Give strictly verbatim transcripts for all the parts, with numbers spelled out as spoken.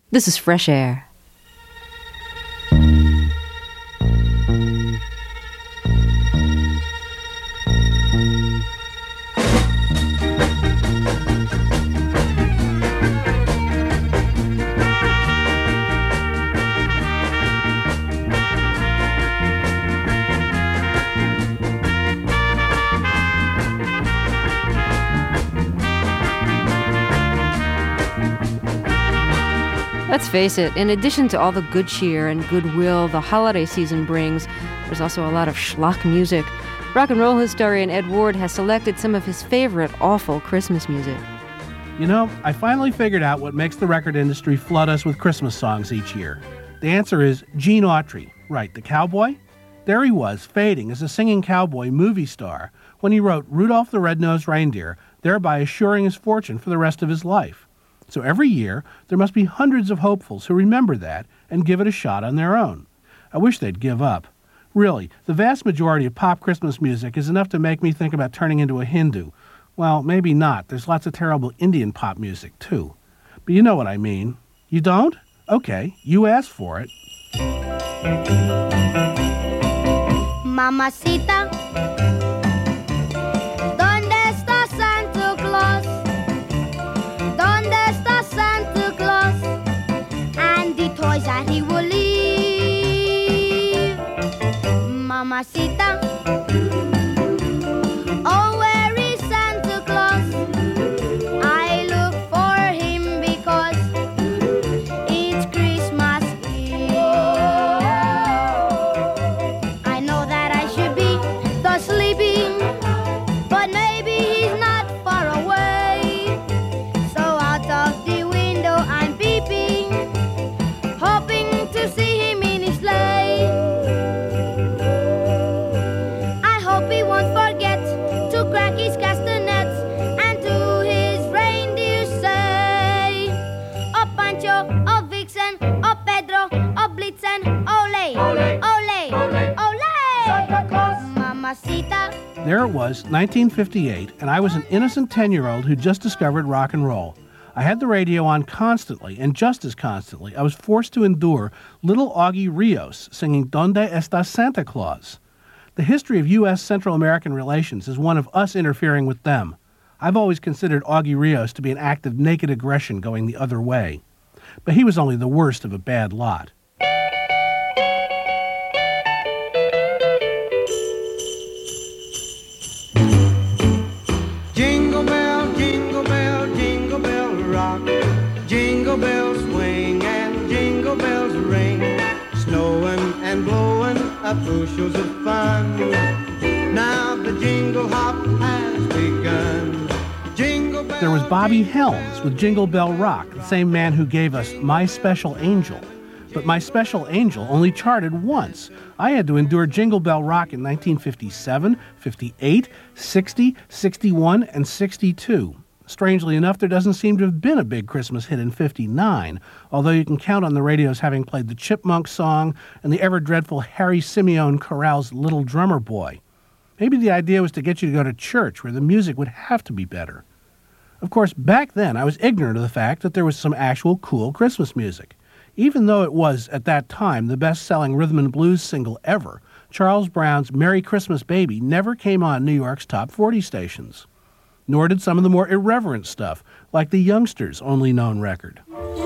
This is Fresh Air. Let's face it, in addition to all the good cheer and goodwill the holiday season brings, there's also a lot of schlock music. Rock and roll historian Ed Ward has selected some of his favorite awful Christmas music. You know, I finally figured out what makes the record industry flood us with Christmas songs each year. The answer is Gene Autry. Right, the cowboy? There he was, fading as a singing cowboy movie star when he wrote Rudolph the Red-Nosed Reindeer, thereby assuring his fortune for the rest of his life. So every year, there must be hundreds of hopefuls who remember that and give it a shot on their own. I wish they'd give up. Really, the vast majority of pop Christmas music is enough to make me think about turning into a Hindu. Well, maybe not. There's lots of terrible Indian pop music, too. But you know what I mean. You don't? Okay, you asked for it. Mamacita, ¿dónde está Santa Claus? ¿Dónde está Santa Claus? And the toys that he will leave. Mamacita, oh, where is Santa Claus? I look for him because it's Christmas Eve. I know that I should be the sleeping, but maybe he's not far away. So out of the window I'm peeping, hoping to see him in his sleigh. I hope he won't forget to crack his castanets and to his reindeer say, oh Pancho, oh Vixen, oh Pedro, oh Blitzen, ole, ole, ole, ole, Santa Claus, Mamacita. There it was, nineteen fifty-eight, and I was an innocent ten-year-old who just discovered rock and roll. I had the radio on constantly, and just as constantly, I was forced to endure little Augie Rios singing Donde Está Santa Claus? The history of U S Central American relations is one of us interfering with them. I've always considered Augie Rios to be an act of naked aggression going the other way. But he was only the worst of a bad lot. Jingle bell, jingle bell, jingle bell rock. Jingle bells swing and jingle bells ring. Snowing and blowing up bushels of fun. Now the jingle hop has begun. Jingle bell. There was Bobby Helms with Jingle Bell Rock, the same man who gave us My Special Angel. But My Special Angel only charted once. I had to endure Jingle Bell Rock in nineteen fifty-seven, fifty-eight, sixty, sixty-one, and sixty-two. Strangely enough, there doesn't seem to have been a big Christmas hit in fifty-nine, although you can count on the radios having played the Chipmunk song and the ever-dreadful Harry Simeon Chorale's Little Drummer Boy. Maybe the idea was to get you to go to church where the music would have to be better. Of course, back then I was ignorant of the fact that there was some actual cool Christmas music. Even though it was, at that time, the best-selling rhythm and blues single ever, Charles Brown's Merry Christmas Baby never came on New York's top forty stations. Nor did some of the more irreverent stuff, like the Youngsters' only known record.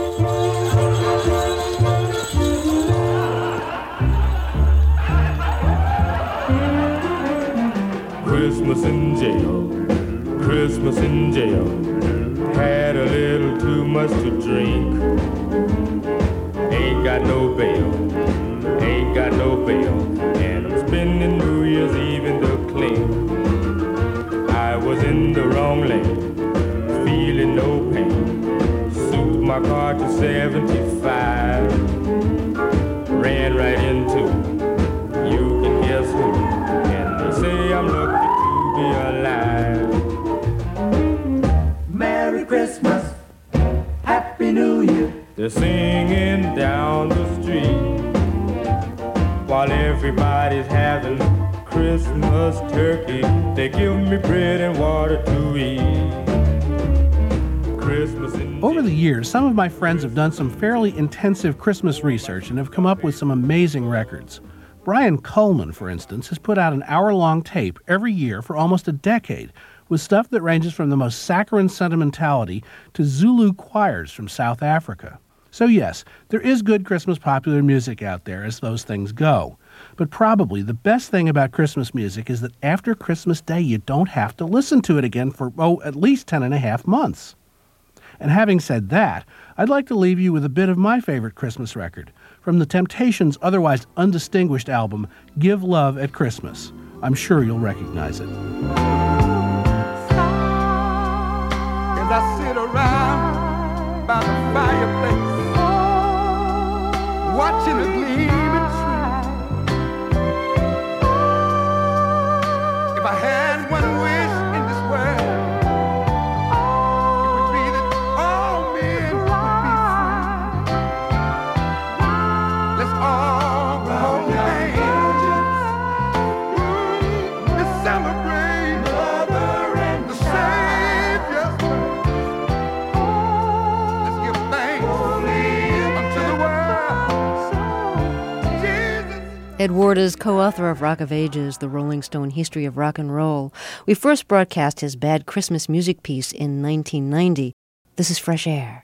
Christmas in jail, Christmas in jail, had a little too much to drink. Ain't got no bail, ain't got no bail, and I'm spending New Year's Eve in the clink. I was in the wrong lane, feeling no pain. Souped my car to seventy-five, ran right into, you can guess who, and they say I'm lucky to be alive. Merry Christmas, Happy New Year. They're singing down the street while everybody's having Christmas turkey. They give me bread and water to eat. Christmas in Over the years, some of my friends have done some fairly intensive Christmas research and have come up with some amazing records. Brian Coleman, for instance, has put out an hour-long tape every year for almost a decade with stuff that ranges from the most saccharine sentimentality to Zulu choirs from South Africa. So yes, there is good Christmas popular music out there as those things go. But probably the best thing about Christmas music is that after Christmas Day, you don't have to listen to it again for, oh, at least ten and a half months. And having said that, I'd like to leave you with a bit of my favorite Christmas record from the Temptations' otherwise undistinguished album, Give Love at Christmas. I'm sure you'll recognize it. As I sit around by the fireplace, watching a gleaming tree. If I had one wish in this world, it would be that all men would be free. Let's all hold hands and celebrate the Savior's birth. Let's give thanks unto the world. Jesus. Ed Ward is co-author of Rock of Ages, the Rolling Stone History of Rock and Roll. We first broadcast his Bad Christmas Music piece in nineteen ninety. This is Fresh Air.